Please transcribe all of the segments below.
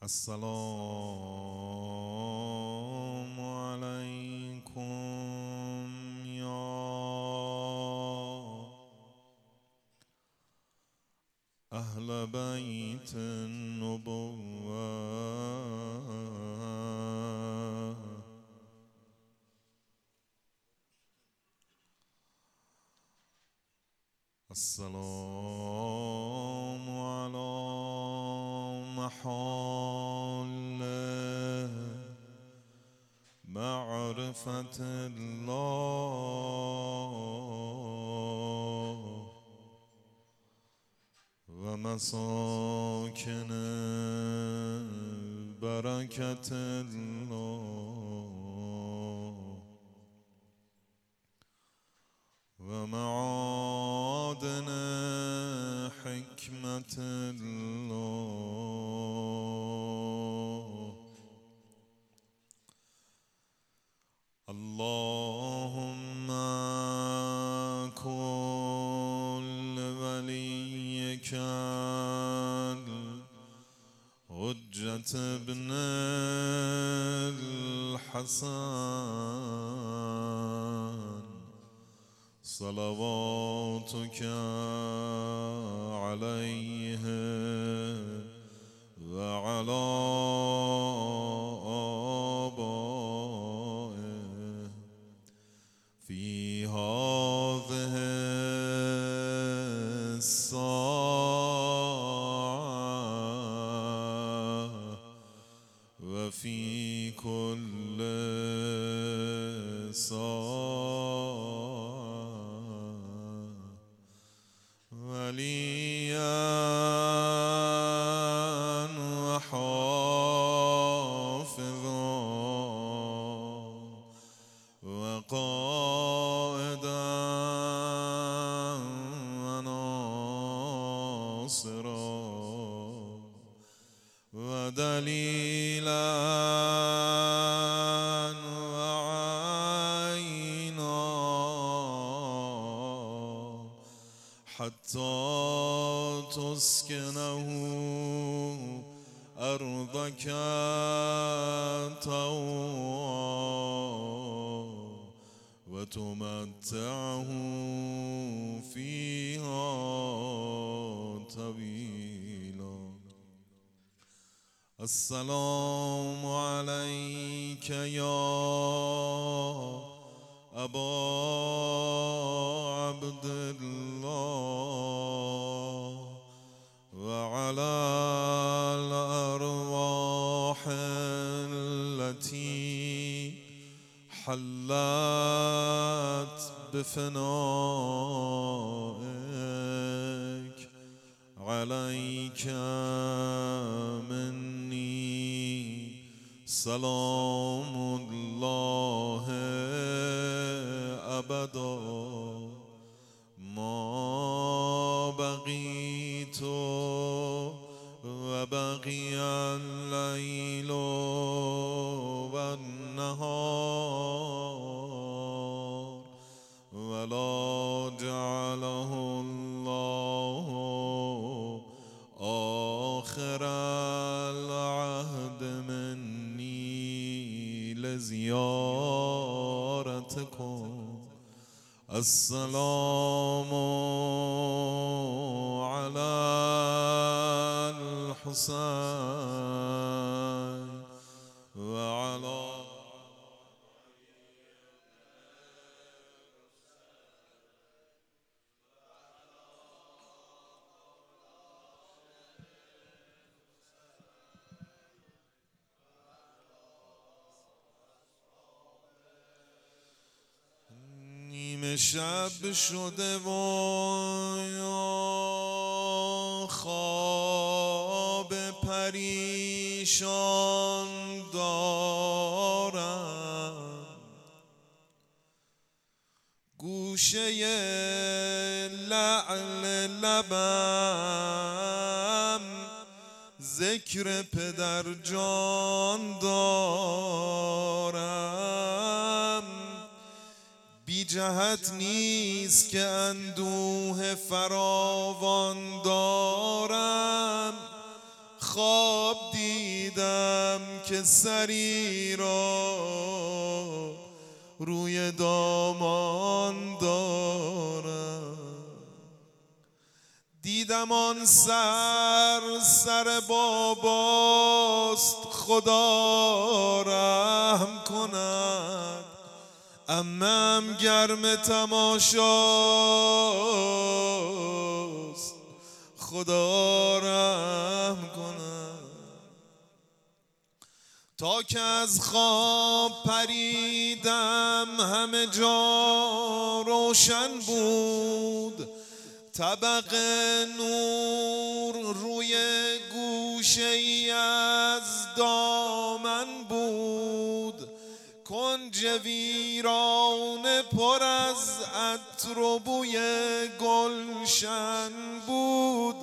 السلام عليكم يا أهل بيت النبوة. السلام على محال معرفة الله ومساكن بركة الله ومعادن حكمة الله. اللهم كن وليك الحجة ابن الحسن صلواتك عليه وعلى آبائه في هذه الساعة وفي كل ساعة وليا وحافظا وقائدا وناصرا ودليلا وعينا حتى تسكنه أرضك طوعا وتمتعه فيها طويلا. السلام عليك يا أبا عبد الله وعلى الأرواح التي حلت بفنائك عليك مني سلام الله أبدا ما بقيت وبقي الليل والنهار ولا جعله الله آخر العهد مني لزيارتكم. السلام على الحسين وعلى نیمه شب شده و خواب پریشان دارم گوشه لعل لبم ذکر پدر جان دارم بی جهت نیست که اندوه فراوان دارم خواب دیدم که سری را روی دامان دارم، دیدم آن سر باباست، خدا رحم کند. عمم گرم تماشاست، خدا رحم کند. تا که از خواب پریدم همه جا روشن بود، طبق نور روی گوشه ای از دامن بود، کنج ویرانه پر از عطر و بوی گلشن بود.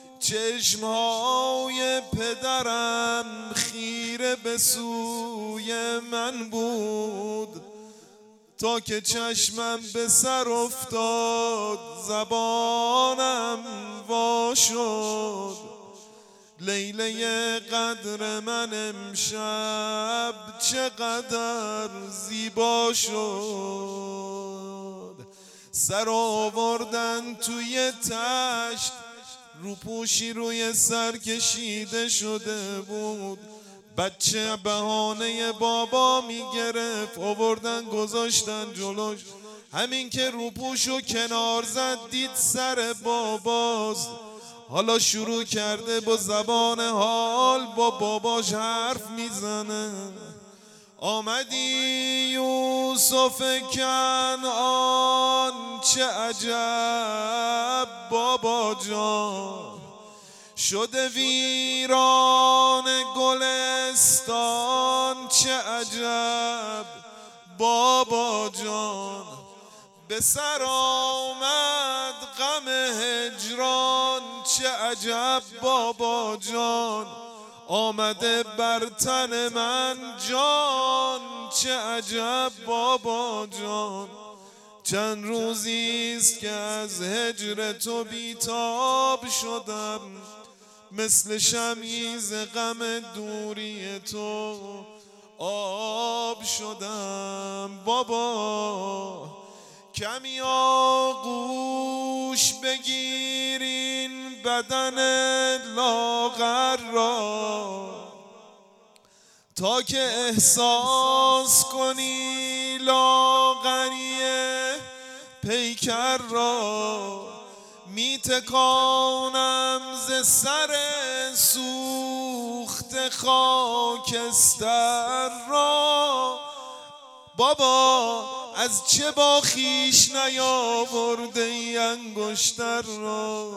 چشمهای پدرم خیره به سوی من بود، تا که چشمم به سر افتاد زبانم وا شد. لیله قدر من امشب چقدر زیبا شد. سر آوردن توی تشت، روپوشی روی سر کشیده شده بود. بچه بهانه بابا میگرفت، آوردن گذاشتن جلوش. همین که روپوشو کنار زد دید سر باباست. حالا شروع کرده با زبان حال با باباش حرف میزنه. آمدی یوسف کنعان، چه عجب بابا جان، شده ویران گلستان، چه عجب بابا جان. به سر آمد غم هجران، چه عجب بابا جان، آمده بر تن من جان، چه عجب بابا جان. چند روزیست که از هجر تو بیتاب شدم، مثل شمیز غم دوری تو آب شدم. بابا کمی آغوش بگیرین بدن لاغر را، تا که احساس کنی لاغری پیکر را. می تکانم ز سر سوخت خاکستر را. بابا از چه با خویش نیاورده ای انگشتر را؟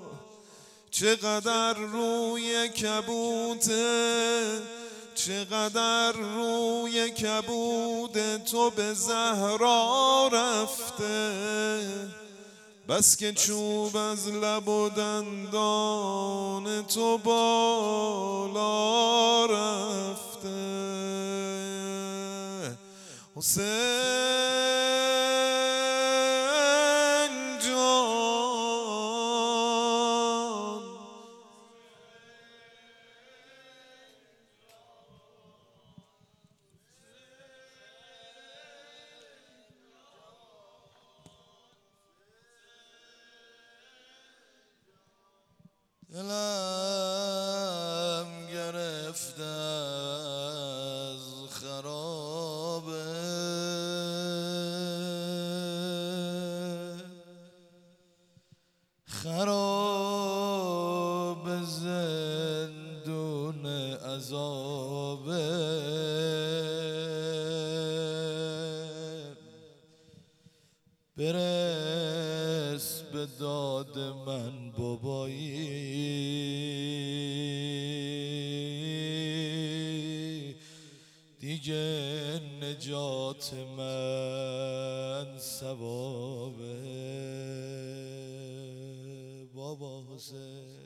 چقدر روی کبوته، چقدر روی کبود تو به زهرا رفته، بس که چوب از لب و دندان تو بالا رفته. حسین جان، دلم گرفته از خرابه، خراب زندون عذابه. برس به داد من بابایی، دیگه نجات من ثوابه. بابا حسین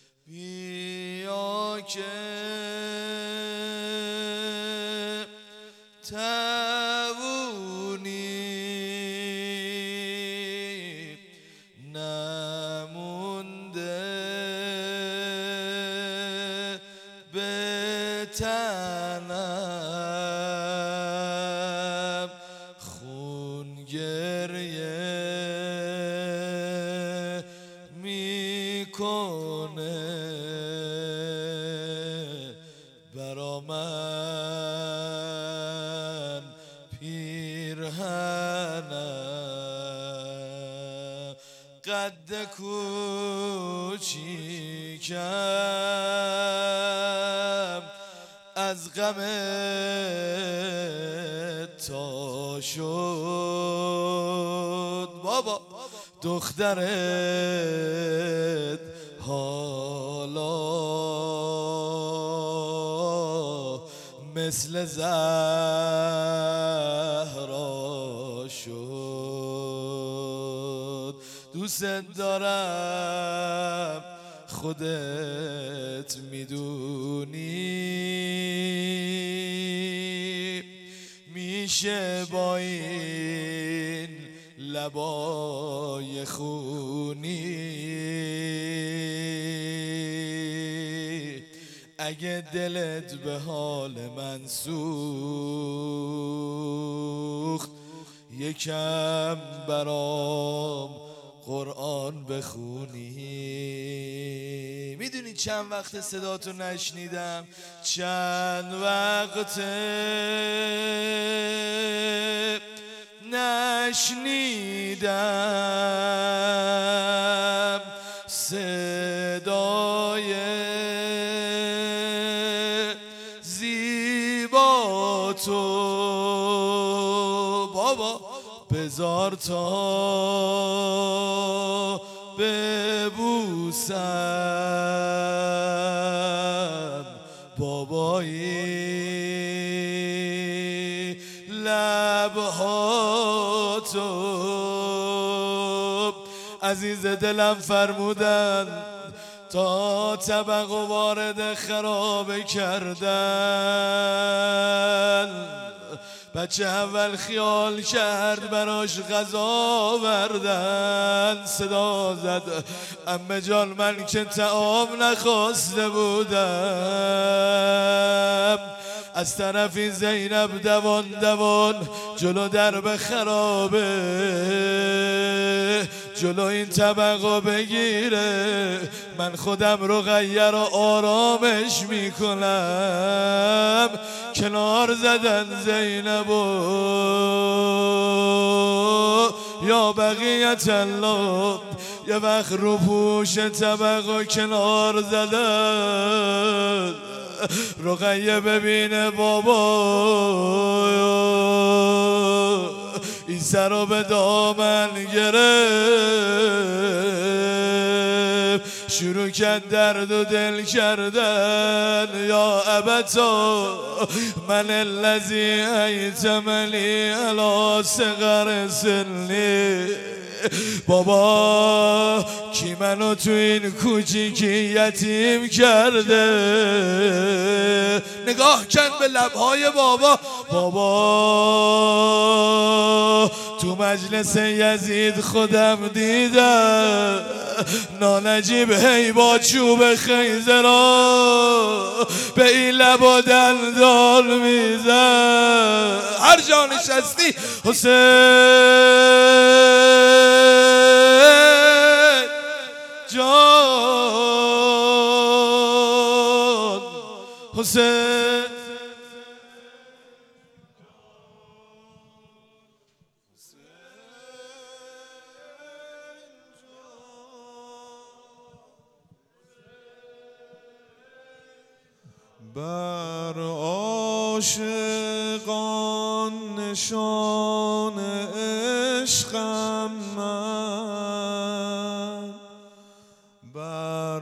بیا که توونی نمونده تنم خون گریه میکنه برا من پیرهنم قد کوچیکم از غم تا شد بابا دخترت حالا مثل زهرا شد دوست دارم خودت میدونی میشه با این لبای خونی اگه دلت به حال من سوخت یکم برام قرآن بخونی. میدونی چند وقت صداتو نشنیدم، چند وقت نشنیدم صدای زیبا تو بابا، بذار تا ببوسم بابایی لبهاتو. عزیز دلم فرمودن تا طبق و وارد خرابه کردن، بچه اول خیال کرد براش غذا وردن، صدا زد عمه جان من که طعام نخواسته بودم. از طرفی زینب دوان دوان جلو درب خرابه، جلو این طبقو بگیره، من خودم رقیه رو آرامش میکنم. کنار زدن زینبو یا بقیت الله، یه وقت رو پوش طبقو کنار زدن، رقیه ببینه بابا این سر رو به دامن گرفت، شروع کرد درد و دل کردن. یا ابتا من الذی ایتمنی علی صغر سنی، بابا کی منو تو این کوچیکی یتیم کرده؟ نگاه کن به لبهای بابا. بابا تو مجلس یزید خودم دیدم نانجیب هی با چوب خیزه را به این لب و دندان میزن. هر جا نشستی حسین جان، حسین بر عاشقان نشان عشقم من، بر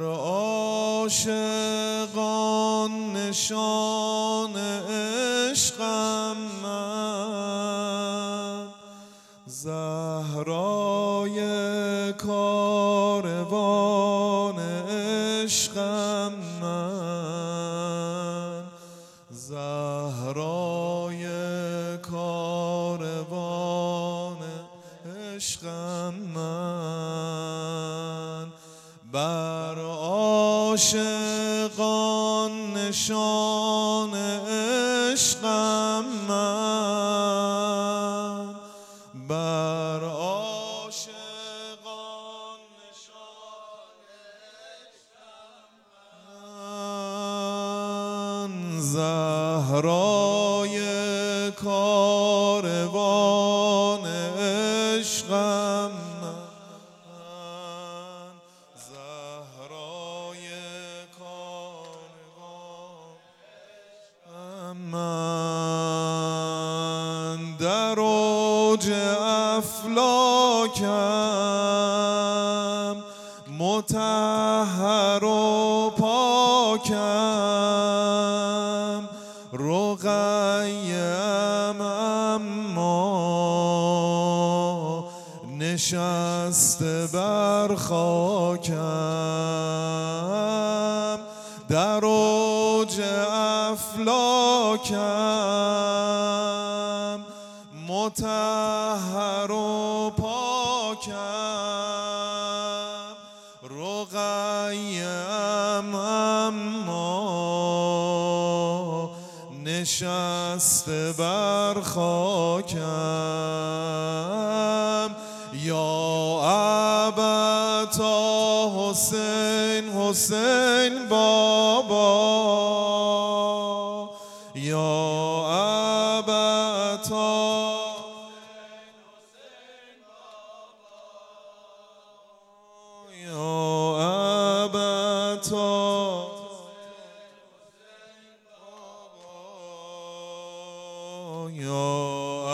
عاشقان نشان عشقم من، زهرای کاروان عشقم من، زهرای کاروان عشقم من، بر عاشقان نشان عشقم من، بر عاشقان نشان عشقم من، زهرای کاروان عشقم من، زهرای کاروان من، در اوج افلاکم مطهر و پاکم، رقیم اما نشسته بر خاکم، در اوج افلاکم مطهر و پاکم، رقیم اما نشسته بر خاکم، یا ابتا حسین حسین بابا، یا ابتا یا ابتا یا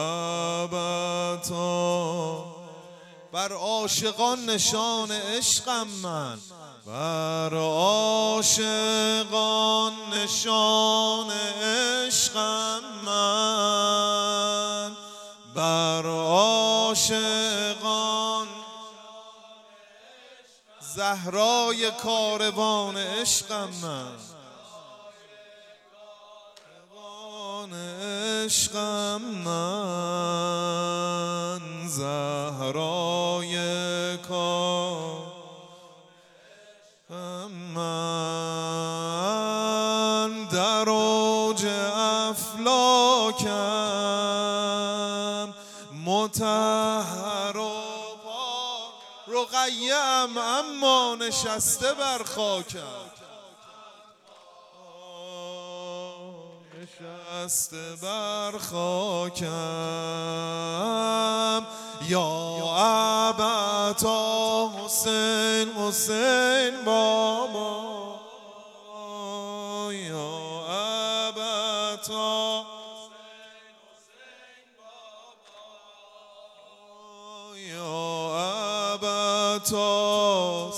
ابتا، بر عاشقان نشان عشقم من، بر عاشقان نشان عشقم من، بر عاشقان زهرای کاروان عشقم من، عشقم من، زهرای کاروان من، در اوج افلاکم مطهر و پاک، رقیم اما نشسته بر خاکم، نشسته بر خاکم، یا ابتا حسین حسین بابا، یا ابتا یا ابتا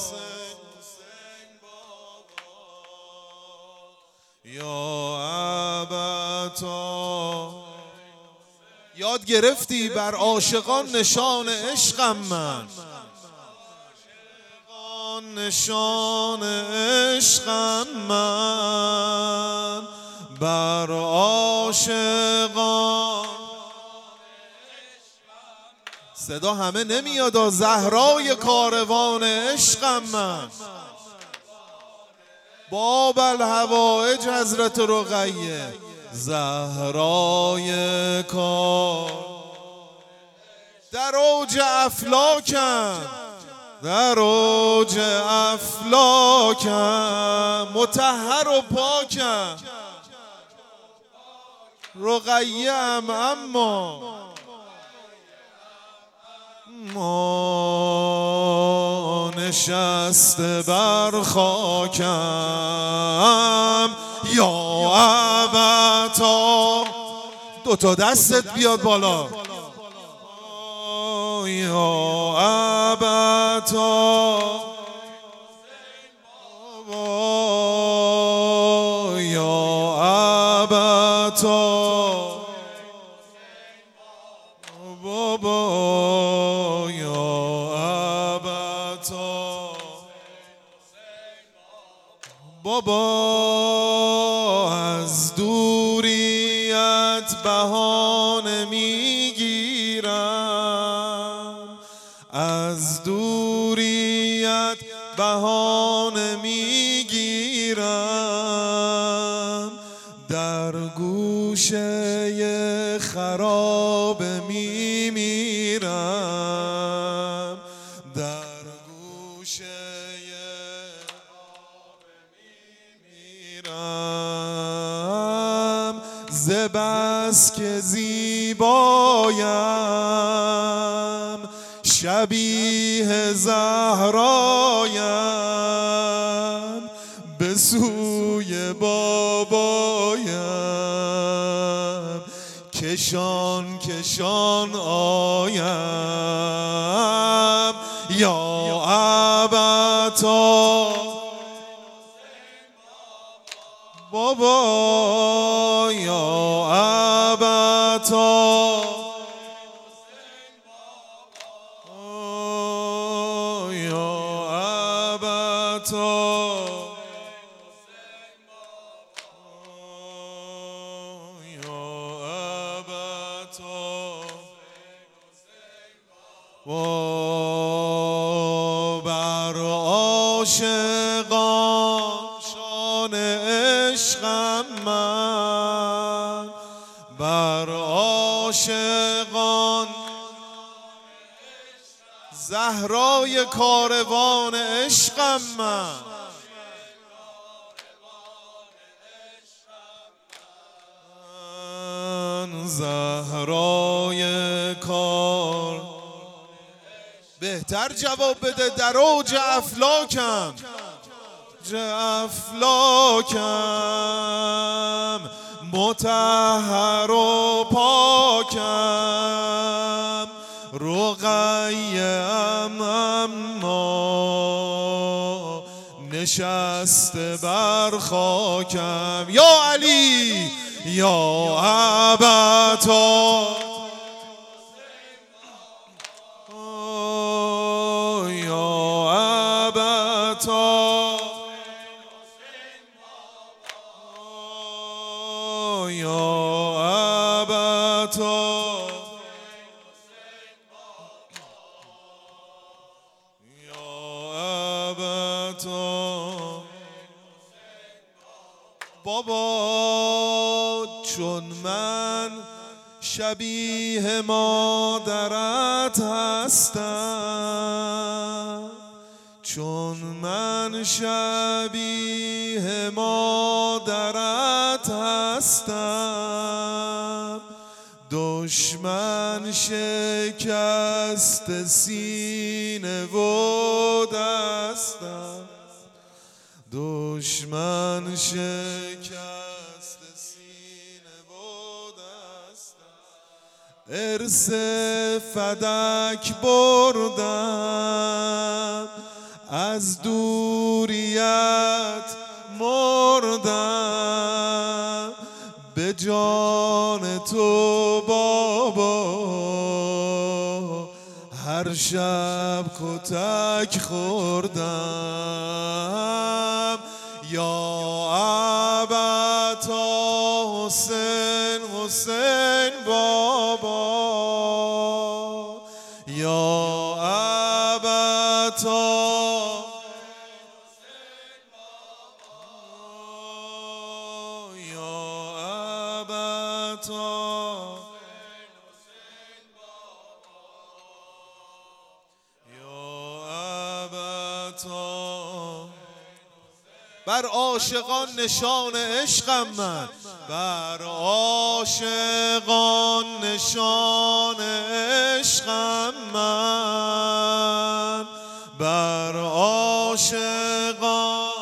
یا ابتا، یاد گرفتی بر عاشقان نشان عشقم من، نشان عشقم من، بر عاشقان صدا همه نمیاد، زهرای کاروان عشقم من، باب الهوایج حضرت رقیه، زهرای کار در اوج افلاکم، در اوج افلاکم مطهر و پاکم، رقیم اما نشسته بر خاکم، یا ابتا، دوتا دستت بیاد بالا، یا ابتا یا ابتا بابا، یا ابتا بابا، از دوریت بهانه میگیرم، از دوریت بهانه میگیرم، در گوشه خراب میمیرم، در گوشه خراب میمیرم، ز بس که زیبایم شبیه زهرایم، به سوی بابایم کشان کشان آیم. یا ابتا بابا، یا ابتا یا ابتا و بر عاشقان شان عشقم من، بر عاشقان زهرای کاروان عشقم من، زهرای کار. بهتر جواب بده، در اوج افلاکم، افلاکم، مطهر و پاکم، رقیم اما نشسته بر خاکم. یا علی یا ابتا بابا، چون من شبیه مادرت هستم، چون من شبیه مادرت هستم، دشمن شکست سینه و دستم، دشمن شکست سینه و دستم، ارث فدک بردم، از دوریت مردم، به جان تو بابا هر شب کتک خوردم. یا ابتا حسین، حسین بابا، یا ابتا بر عاشقان نشان عشقم من، بر عاشقان نشان عشقم من، بر عاشقان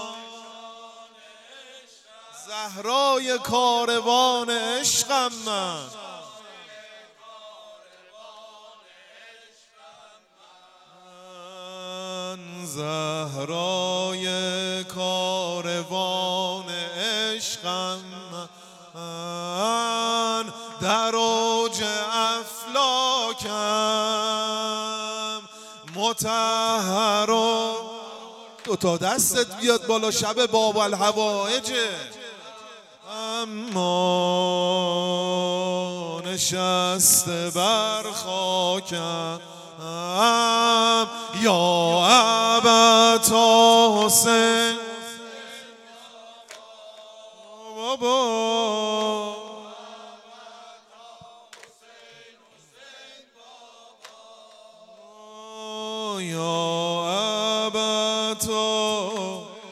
زهرای کاروان عشقم من، زهرای کاروان عشقم من، در اوج افلاکم، مطهر و دو تا دستت بیاد بالا، شب باب الحوائجه، اما نشسته بر خاکم. یا ابتا حسین بابا، یا ابتا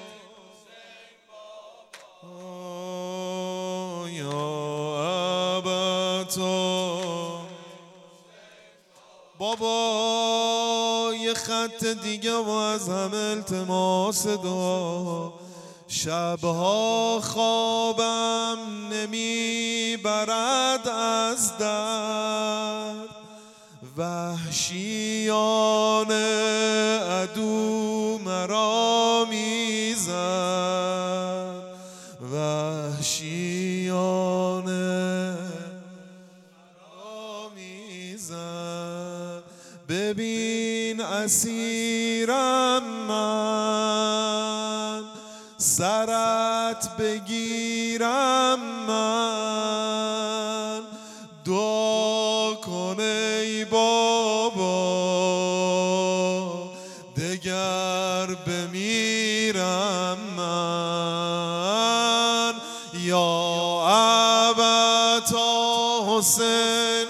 بابا یه خط دیگه و از همه التماس دعا شبها خوابم نمیبرد از درد وحشیان عدو مرا میزد وحشیان ببین اسیرم من سرت بگیرم من دعا کن ای بابا دگر بمیرم من یا ابتا حسین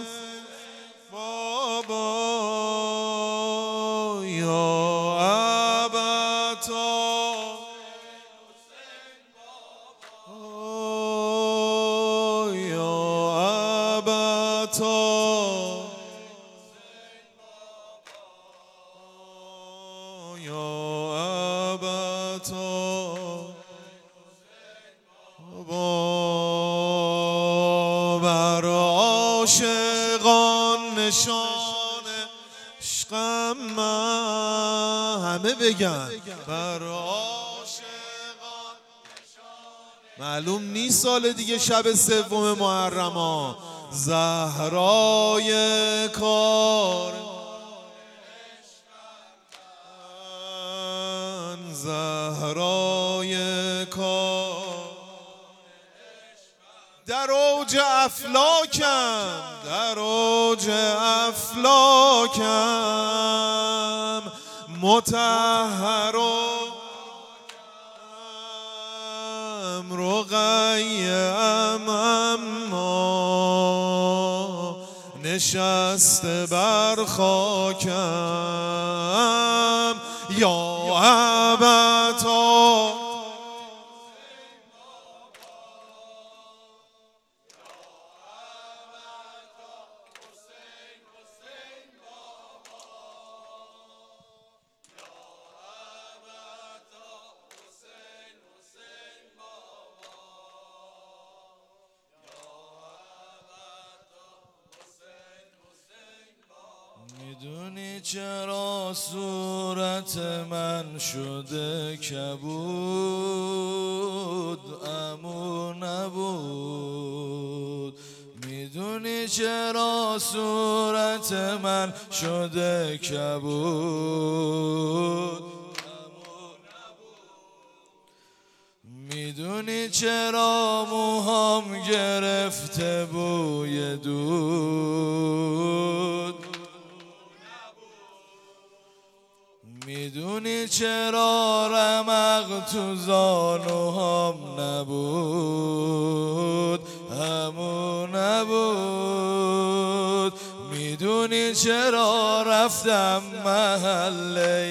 بر عاشقان نشان عشقم من همه بگن بر عاشقان معلوم نیست سال دیگه شب سوم محرم ها زهرای کار زهرای کار در اوج افلاکم در اوج افلاکم مطهر و رقیم اما نشسته بر خاکم یا ابتا میدونی چرا صورت من شده کبود عمو نبود میدونی چرا صورت من شده کبود میدونی چرا موهام گرفته بوی دود میدونی چرا رمق تو زانوهام نبود همو نبود میدونی چرا رفتم محله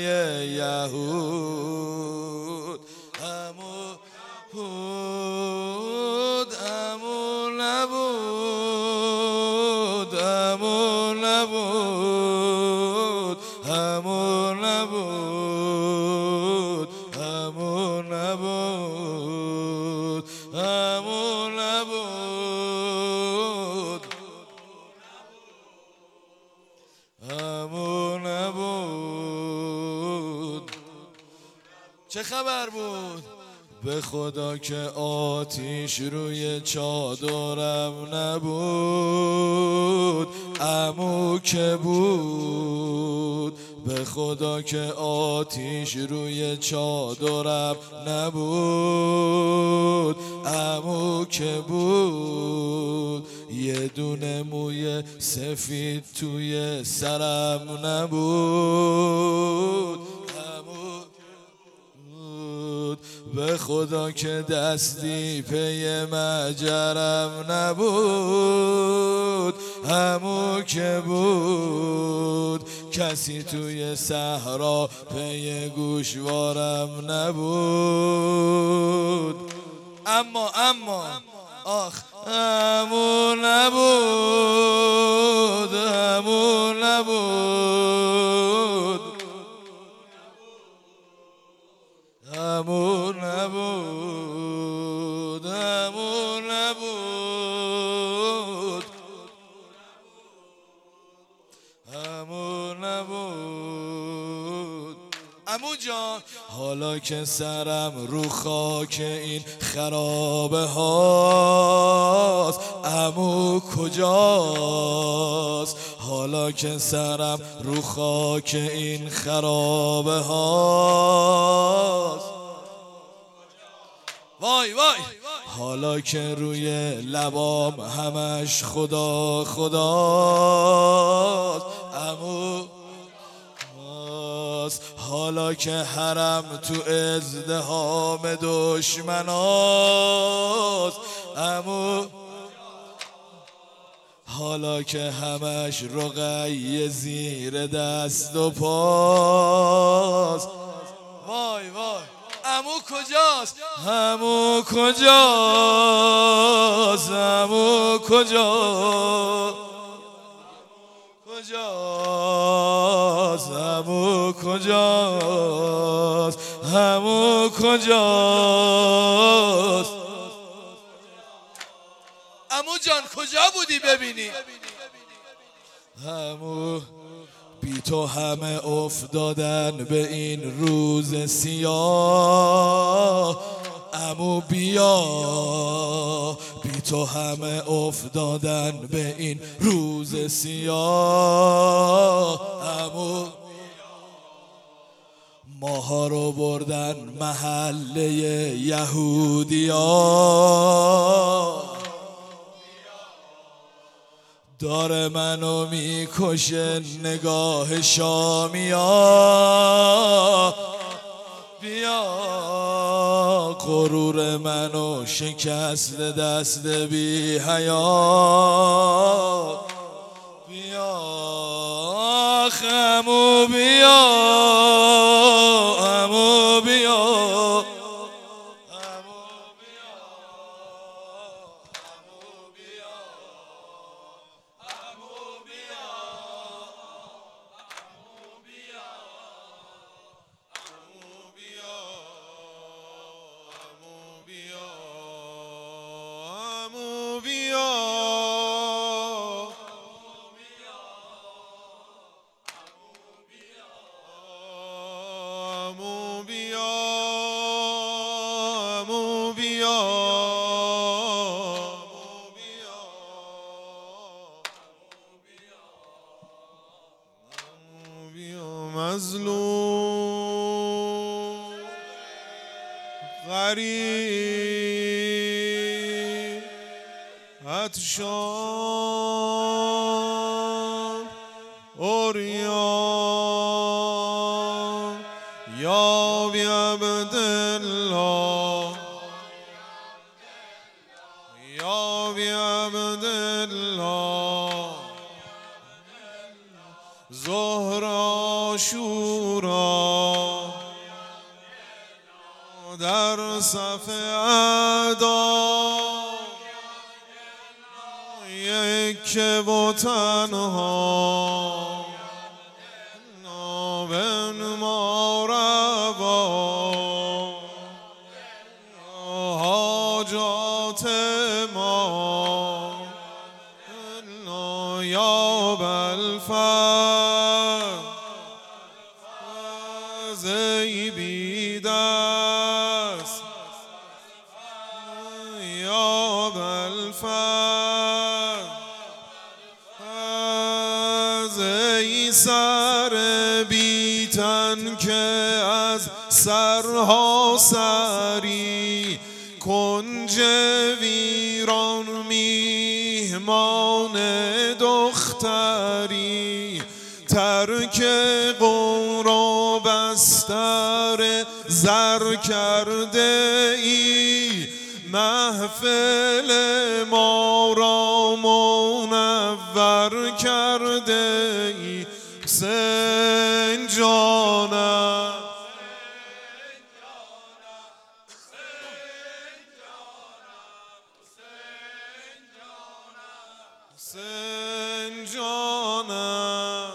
یهود همو بود همو نبود همو نبود همو نبود همو نبود همو نبود همو نبود چه خبر بود؟ به خدا که آتیش روی چادرم نبود عمو که بود به خدا که آتیش روی چادرم نبود عمو که بود یه دونه موی سفید توی سرم نبود به خدا که دستی پی مجرم نبود همو که بود کسی توی صحرا پی گوشوارم نبود. اما آخ امو نبود، امو نبود، امو نبود، امو نبود، امو نبود. عمو جان حالا که سرم رو خاک این خرابه هاست، عمو کجاست؟ حالا که سرم رو خاک این خرابه هاست، وای وای. حالا که روی لبام همش خدا خداست، عمو حالا که حرم تو ازدحام دشمناست، عمو حالا که همش رقیه زیر دست و پاست، وای وای. عمو کجاست؟ عمو کجاست؟ عمو کجاست؟ کجاست؟ عمو کجاست؟ عمو کجاست؟ عمو جان کجا بودی ببینی؟ عمو بی تو همه افتادن به این روز سیاه، عمو بیا بی تو همه افتادن به این روز سیاه، عمو ماها رو بردن محله یهودیا، داره منو میکشه نگاه شامیا، بیا غرور منو شکست دست بی حیا، بیا عمو بیا، عمو بیا، مظلوم غریب عطشان عریان یا بی عبدالله، یا بی عبدالله، ظهر عاشورا در صف اعدا، یک و تنها بنما روا حاجات ما، یا بالفرز ای بی دست، یا بالفرز ای سر بی تن که از سرها سری، کنج ویران میهمان دختری، ترک قور و بستر زر کرده ای، محفل ما را منور کرده ای. حسین جانم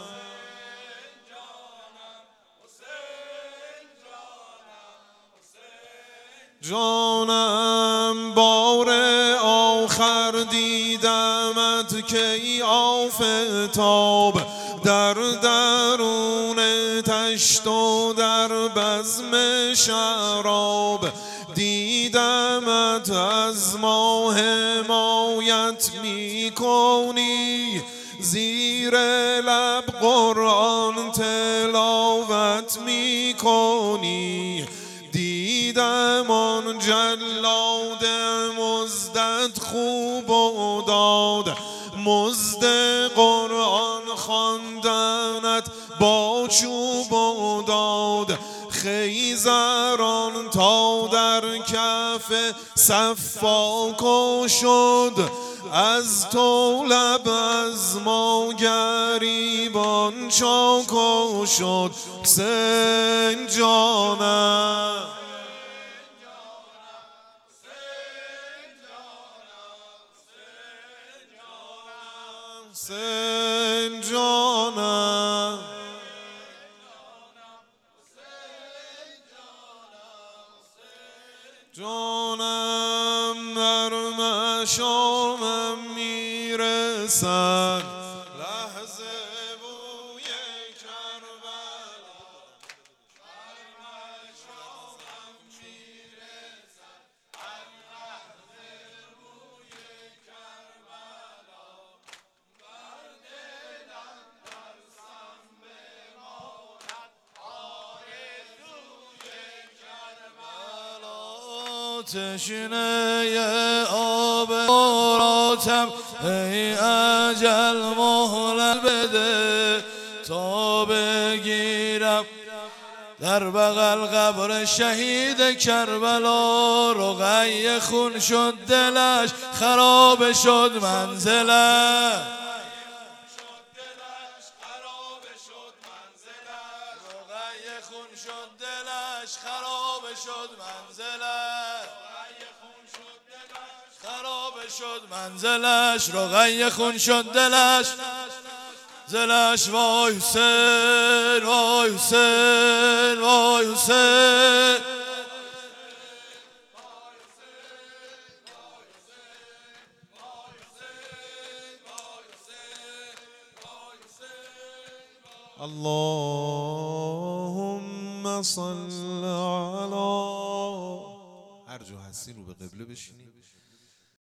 جانم بار آخر دیدمت که ای آفتاب در درون تشت و در بزم شراب دیدمت از ما حمایت می کنی زیر لب قرآن تلاوت می کنی دیدم آن جلاد مزدت خوب و داد مزد قرآن خواندنت با چوب و داد خیزران تا در کف صفاک شد از تو لب از ما گریبان چاک شد حسین جانم حسین جانم جانم در مشامم میرسد لحظه بوی کربلا در مشامم میرسد لحظه بوی کربلا بر دلم ترسم بماند آرزوی کربلا تشنه آب راتم ای اجل مهلت بده تا بگیرم در بغل قبر شهید کربلا رقیه خون شد دلش خراب شد منزلش رقیه خون شد دلش خراب شد منزلش خراب شد منزلش رقیه خون شد دلش زلش وای حسین وای حسین وای حسین اللهم صل علی هر جا هستی رو به قبله بشینی